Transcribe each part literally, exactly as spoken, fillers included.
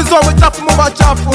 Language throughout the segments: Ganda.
This one with chafu muba chafu.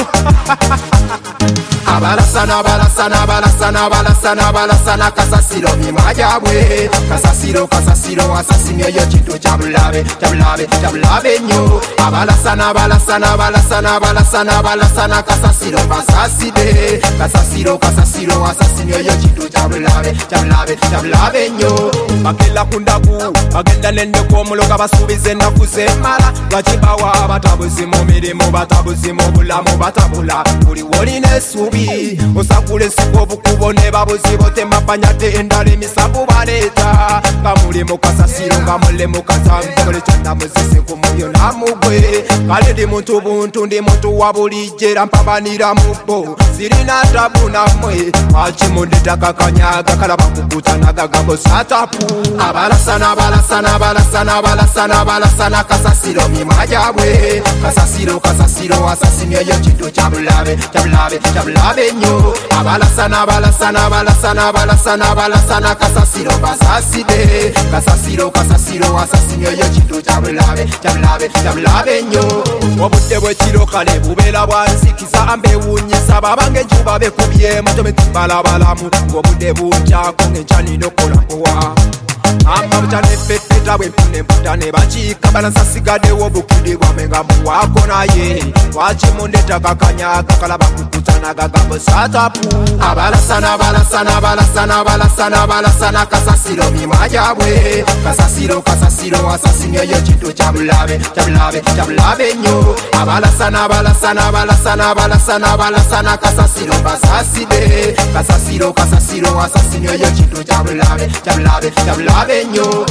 Abalasana balasana balasana balasana balasana kasasiro mimajabwe kasasiro kasasiro asasinyo yo chintu chabulabe chabulabe chabulabe nyo abalasana balasana balasana balasana balasana kasasiro basaside kasasiro kasasiro asasinyo yo chintu chabulabe chabulabe chabulabe nyo bakela kundaku bagenda nende komuloga basubize nakuze mala bachibawa batabuzi mu mirimo batabuzi mu bulamu batabula buli woline subi osakule sikobu kubone babuzi bote mapanyate endale misabu baleta kamuli mukasasiro ngamule mukasambe mule chanda muzise kumuyo namugwe kale ndi muntu buntu ndi muntu wabulijera mpabanira mubo sirina tabu namwe achimunde takakanyaga kalaba kukutana gagabo satapu abalasana balasana balasana balasana balasana kasasiro mimajabwe kasasiro kasasiro asasinyo yo chintu chabulabe chabulabe chabulabe nyo abalasana balasana balasana balasana balasana kasasiro basaside kasasiro kasasiro asasinyo yo chintu chabulabe chabulabe chabulabe nyo obudde bwekiro kale bubera bwanzikiza ambewunyisa babange njuba bekubye mutome tibalabalamu obudde bunjako ngenjani nokola kowa amba mchane pepeta wempune mputane bachika balasasigadde wobukidi bwamenga muwako naye wachimunde takakanyaga kalaba kukutana gagabo satapu abalasana balasana balasana balasana balasana kasasiro mimajabwe kasasiro kasasiro asasinyo yo chintu chabulabe chabulabe chabulabe nyo abalasana balasana balasana balasana balasana kasasiro basaside kasasiro kasasiro asasinyo yo chintu chabulabe chabulabe chabulabe nyo.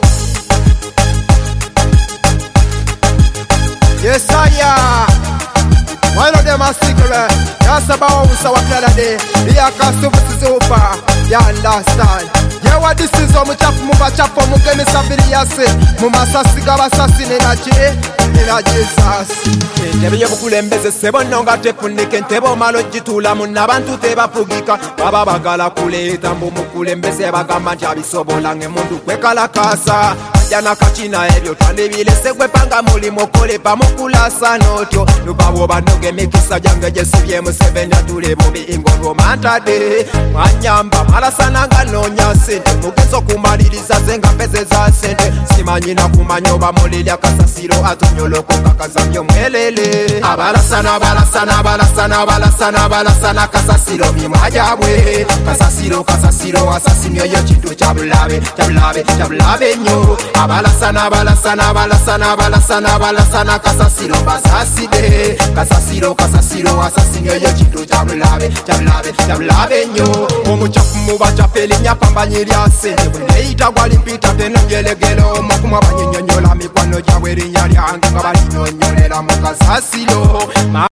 Yes I am. One of them are secret. That's about who's our Canada. The account is over. You understand? Yeah, what this is on chap muba chap for mugeme sabiri yase. Muma sasiga basasine na je. Ina Jesus. Ndebe yobukulembeze sebo nonga tefunike ntebo malo jitula munabantu tebafugika. Baba bagala kuleta mbu mukulembeze bagamba nti abisobola ngemundu kwekala kasa. Jana kachina ebyo twandebile segwe panga mulimo kole pamukulasa notyo. Nubawo banoge mikisa jange jesibye musevenya tule mubi ingo mantade. Mwanyamba malasana nga nonya sente mugezo kumaliriza zenga peze za sente simanyi na kumanyoba mulilya kasasiro atonyoloko kakazamyo mwelele abalasana balasana balasana balasana balasana kasasiro mimajabwe kasasiro kasasiro asasinyo yo chintu chabulabe chabulabe chabulabe nyo abalasana balasana balasana balasana balasana kasasiro basaside kasasiro kasasiro asasinyo yo chintu chabulabe chabulabe chabulabe nyo omuchafu mubachapeli nyapambanye lya sente bweneita gwalimpita tenongelegelo mukumwa banyinyonyola mikwano jaweri nyali ange nga balinyonyolera mu kasasiro